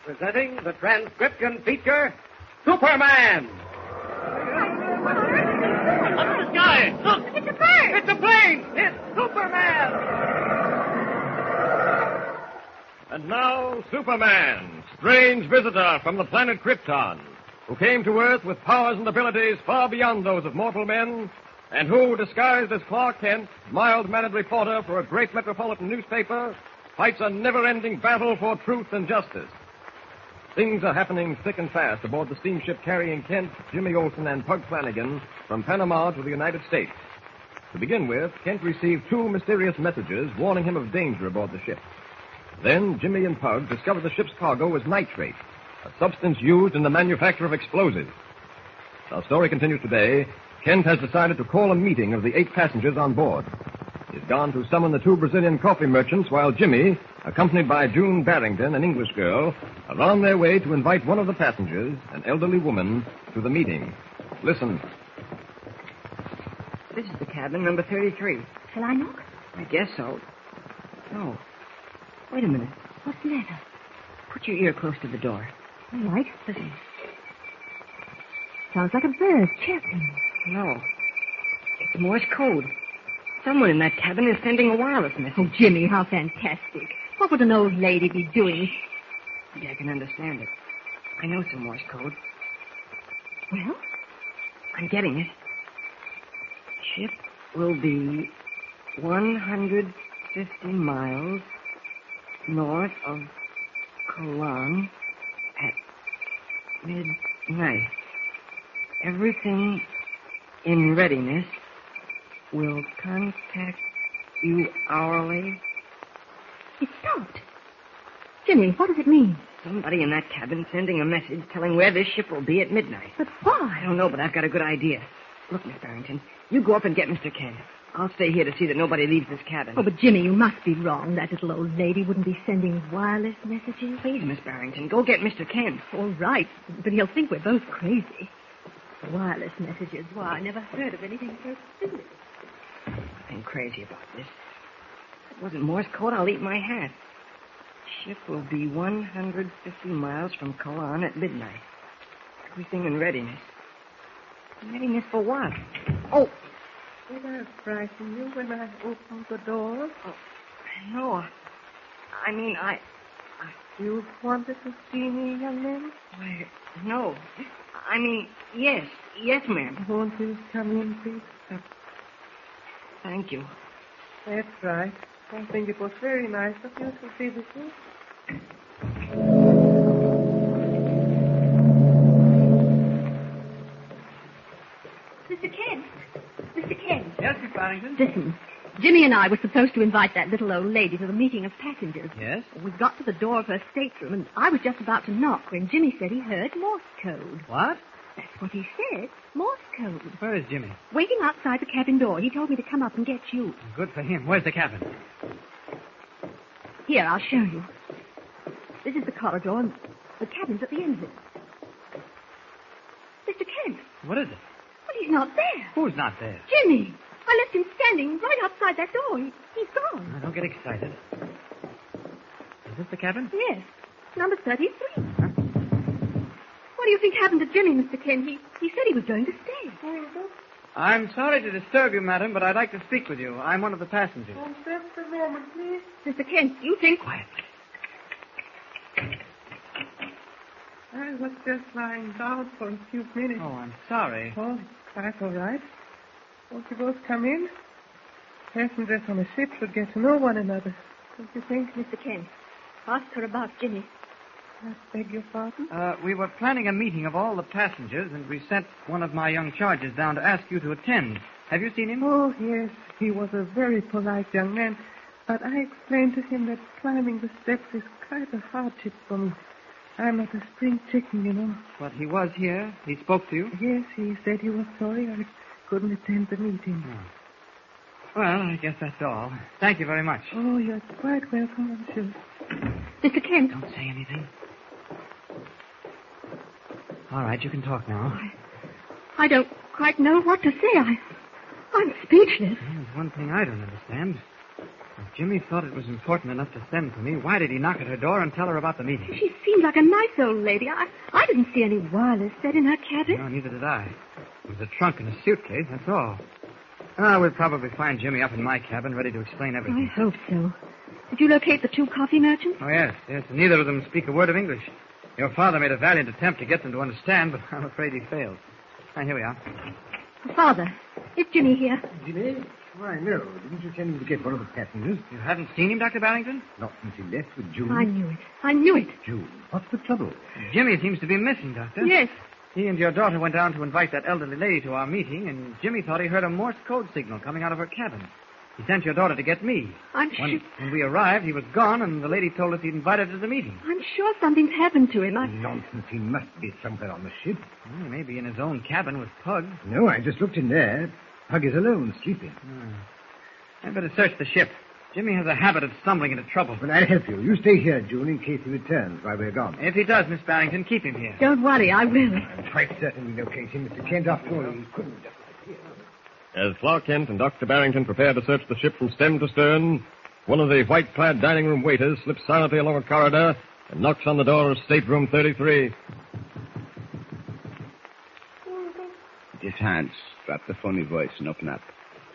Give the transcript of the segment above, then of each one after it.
presenting the transcription feature, Superman. Up in the sky! Look! It's a bird! It's a plane! It's Superman! And now, Superman, strange visitor from the planet Krypton, who came to Earth with powers and abilities far beyond those of mortal men, and who, disguised as Clark Kent, mild-mannered reporter for a great metropolitan newspaper, fights a never-ending battle for truth and justice. Things are happening thick and fast aboard the steamship carrying Kent, Jimmy Olsen, and Pug Flanagan from Panama to the United States. To begin with, Kent received 2 mysterious messages warning him of danger aboard the ship. Then Jimmy and Pug discovered the ship's cargo was nitrate, a substance used in the manufacture of explosives. Our story continues today. Kent has decided to call a meeting of the 8 passengers on board. He's gone to summon the 2 Brazilian coffee merchants, while Jimmy, accompanied by June Barrington, an English girl, are on their way to invite one of the passengers, an elderly woman, to the meeting. Listen. This is the cabin, number 33. Shall I knock? I guess so. No. Wait a minute. What's the matter? Put your ear close to the door. All right. Listen. Sounds like a bird chirping. No. It's Morse code. Someone in that cabin is sending a wireless message. Oh, Jimmy, how fantastic. What would an old lady be doing? Maybe I can understand it. I know some Morse code. Well? I'm getting it. Ship will be 150 miles north of Cologne at midnight. Everything in readiness. Will contact you hourly. It stopped. Jimmy, what does it mean? Somebody in that cabin sending a message telling where this ship will be at midnight. But why? I don't know, but I've got a good idea. Look, Miss Barrington, you go up and get Mr. Kent. I'll stay here to see that nobody leaves this cabin. Oh, but Jimmy, you must be wrong. That little old lady wouldn't be sending wireless messages. Please, Miss Barrington, go get Mr. Kent. All right, but he'll think we're both crazy. Wireless messages. Why, I never heard of anything so silly. I'm crazy about this. If it wasn't Morse code, I'll eat my hat. Ship will be 150 miles from Cologne at midnight. Everything in readiness. Readiness for what? Oh! Did I frighten you when I opened the door? Oh, no. I mean, You wanted to see me, young man? Why, no. I mean, yes. Yes, ma'am. Won't you come in, please? Thank you. That's right. I think it was very nice of you to visit me. Mr. Kent. Mr. Kent. Yes, Miss Barrington? Listen. Jimmy and I were supposed to invite that little old lady to the meeting of passengers. Yes? We got to the door of her stateroom, and I was just about to knock when Jimmy said he heard Morse code. What? That's what he said. Morse code. Where is Jimmy? Waiting outside the cabin door. He told me to come up and get you. Good for him. Where's the cabin? Here, I'll show you. This is the corridor, and the cabin's at the end of it. Mr. Kent. What is it? Well, he's not there. Who's not there? Jimmy. I left him standing right outside that door. He's gone. Now, don't get excited. Is this the cabin? Yes. Number 33. Huh? What do you think happened to Jimmy, Mr. Kent? He said he was going to stay. I'm sorry to disturb you, madam, but I'd like to speak with you. I'm one of the passengers. Just a moment, please. Mr. Kent, you think... Quietly. I was just lying down for a few minutes. Oh, I'm sorry. Oh, that's all right. Won't you both come in? Passengers on a ship should get to know one another. Don't you think? Mr. Kent, ask her about Jimmy. I beg your pardon? We were planning a meeting of all the passengers, and we sent one of my young charges down to ask you to attend. Have you seen him? Oh, yes. He was a very polite young man. But I explained to him that climbing the steps is quite a hardship for me. I'm not a spring chicken, you know. But he was here. He spoke to you? Yes, he said he was sorry I couldn't attend the meeting. Oh. Well, I guess that's all. Thank you very much. Oh, you're quite welcome, I'm sure. Mr. Kent. Don't say anything. All right, you can talk now. I don't quite know what to say. I'm speechless. There's one thing I don't understand. If Jimmy thought it was important enough to send for me, why did he knock at her door and tell her about the meeting? She seemed like a nice old lady. I didn't see any wireless set in her cabin. No, neither did I. It was a trunk and a suitcase, that's all. We'll probably find Jimmy up in my cabin, ready to explain everything. I hope so. Did you locate the 2 coffee merchants? Oh, yes. Neither of them speak a word of English. Your father made a valiant attempt to get them to understand, but I'm afraid he failed. Here we are. Father, is Jimmy here? Jimmy? Why, no. Didn't you tell him to get one of the passengers? You haven't seen him, Dr. Barrington? Not since he left with June. I knew it. June? What's the trouble? Jimmy seems to be missing, Doctor. Yes. He and your daughter went down to invite that elderly lady to our meeting, and Jimmy thought he heard a Morse code signal coming out of her cabin. He sent your daughter to get me. When we arrived, he was gone, and the lady told us he'd invited her to the meeting. I'm sure something's happened to him. Nonsense. He must be somewhere on the ship. Well, he may be in his own cabin with Pug. No, I just looked in there. Pug is alone, sleeping. I'd better search the ship. Jimmy has a habit of stumbling into trouble. Well, I'll help you. You stay here, June, in case he returns while we're gone. If he does, Miss Barrington, keep him here. Don't worry, I will. I'm quite certain we locate him, Mr. Kent. After all, he couldn't just appear. As Clark Kent and Dr. Barrington prepare to search the ship from stem to stern, one of the white-clad dining room waiters slips silently along a corridor and knocks on the door of stateroom 33. It is Hans. Drop the phony voice and open up.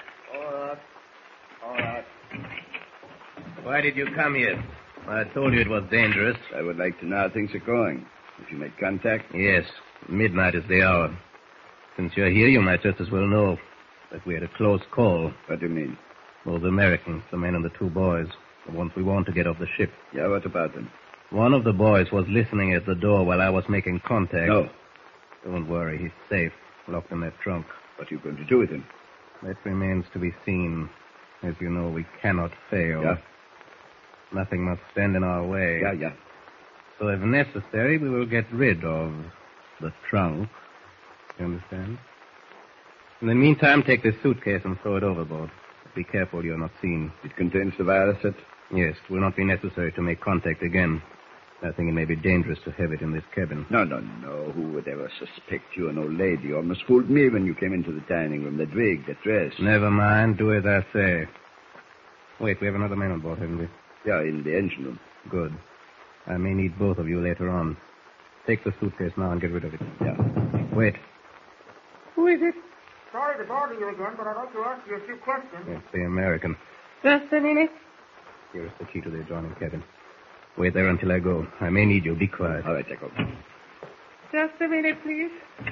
All right. Why did you come here? I told you it was dangerous. I would like to know how things are going. If you made contact? Yes. Midnight is the hour. Since you're here, you might just as well know that we had a close call. What do you mean? Those Americans, the men and the 2 boys, the ones we want to get off the ship. Yeah, what about them? One of the boys was listening at the door while I was making contact. No. Don't worry, he's safe. Locked in that trunk. What are you going to do with him? That remains to be seen. As you know, we cannot fail. Yeah? Nothing must stand in our way. Yeah. So if necessary, we will get rid of the trunk. You understand? In the meantime, take this suitcase and throw it overboard. Be careful you're not seen. It contains the wireless set? Yes, it will not be necessary to make contact again. I think it may be dangerous to have it in this cabin. No. Who would ever suspect you an old lady? You almost fooled me when you came into the dining room. That wig, that dress. Never mind. Do as I say. Wait, we have another man on board, haven't we? Yeah, in the engine room. Good. I may need both of you later on. Take the suitcase now and get rid of it. Yeah. Wait. Who is it? Sorry to bother you again, but I'd like to ask you a few questions. It's the American. Just a minute. Here is the key to the adjoining cabin. Wait there until I go. I may need you. Be quiet. All right, Jacob. Just a minute, please.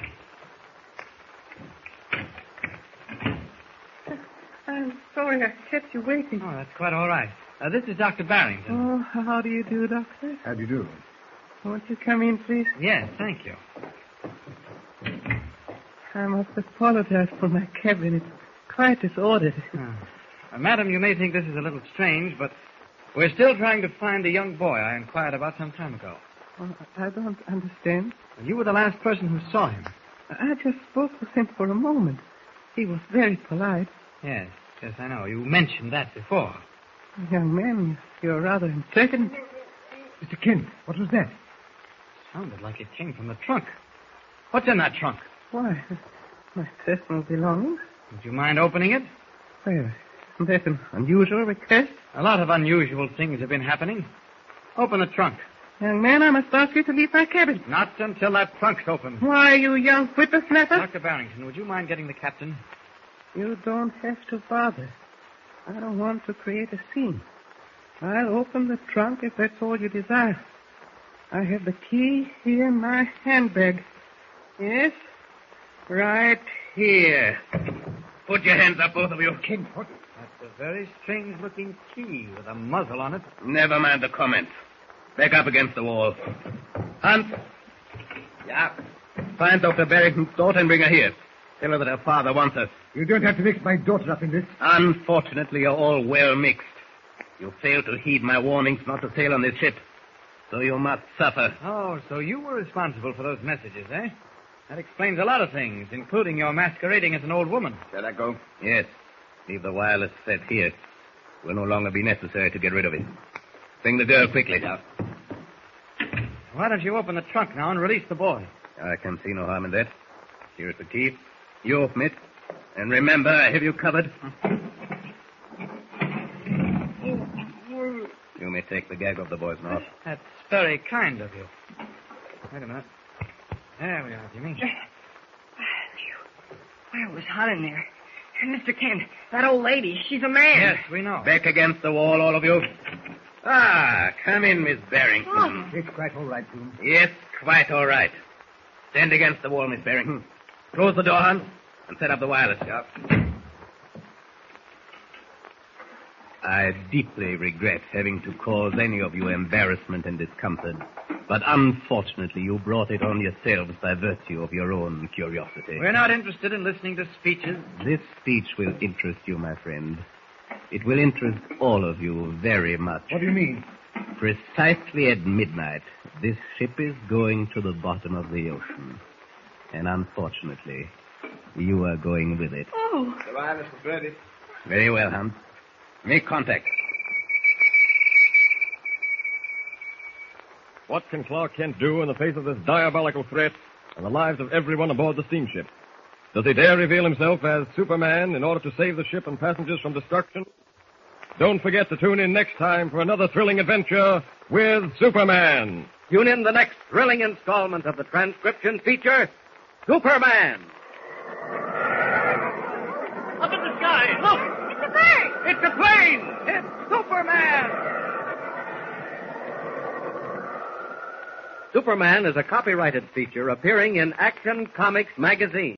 I'm sorry I kept you waiting. Oh, that's quite all right. This is Dr. Barrington. Oh, how do you do, Doctor? How do you do? Won't you come in, please? Yes, thank you. I must apologize for my cabin. It's quite disordered. Madam, you may think this is a little strange, but we're still trying to find the young boy I inquired about some time ago. Oh, I don't understand. You were the last person who saw him. I just spoke with him for a moment. He was very polite. Yes, I know. You mentioned that before. Young man, you're rather impertinent. Mr. Kent, what was that? Sounded like it came from the trunk. What's in that trunk? Why, my personal belongings. Would you mind opening it? Well, that's an unusual request. A lot of unusual things have been happening. Open the trunk. Young man, I must ask you to leave my cabin. Not until that trunk's open. Why, you young whippersnapper? Dr. Barrington, would you mind getting the captain? You don't have to bother. I don't want to create a scene. I'll open the trunk if that's all you desire. I have the key here in my handbag. Yes? Right here. Put your hands up, both of you. Kent, what? That's a very strange-looking key with a muzzle on it. Never mind the comments. Back up against the wall. Hans. Yeah. Find Dr. Barrington's daughter and bring her here. Tell her that her father wants her. You don't have to mix my daughter up in this. Unfortunately, you're all well mixed. You failed to heed my warnings not to sail on this ship. So you must suffer. Oh, so you were responsible for those messages, eh? That explains a lot of things, including your masquerading as an old woman. Shall I go? Yes. Leave the wireless set here. It will no longer be necessary to get rid of it. Bring the girl quickly. Now. Why don't you open the trunk now and release the boy? I can see no harm in that. Here's the key. You open it. And remember, I have you covered. take the gag off the boy's mouth. That's very kind of you. Wait a minute. There we are, Jimmy. Well, it was hot in there. And Mr. Kent, that old lady, she's a man. Yes, we know. Back against the wall, all of you. Ah, come in, Miss Barrington. Oh. It's quite all right, Jim. Yes, quite all right. Stand against the wall, Miss Barrington. Close the door, Hans, and set up the wireless. Yeah. I deeply regret having to cause any of you embarrassment and discomfort, but unfortunately you brought it on yourselves by virtue of your own curiosity. We're not interested in listening to speeches. This speech will interest you, my friend. It will interest all of you very much. What do you mean? Precisely at midnight, this ship is going to the bottom of the ocean. And unfortunately, you are going with it. Oh. The wireless is ready. Very well, Hans. Make contact. What can Clark Kent do in the face of this diabolical threat and the lives of everyone aboard the steamship? Does he dare reveal himself as Superman in order to save the ship and passengers from destruction? Don't forget to tune in next time for another thrilling adventure with Superman. Tune in the next thrilling installment of the transcription feature, Superman. Up in the sky, look! It's a bird! It's a plane! It's Superman! Superman is a copyrighted feature appearing in Action Comics magazine.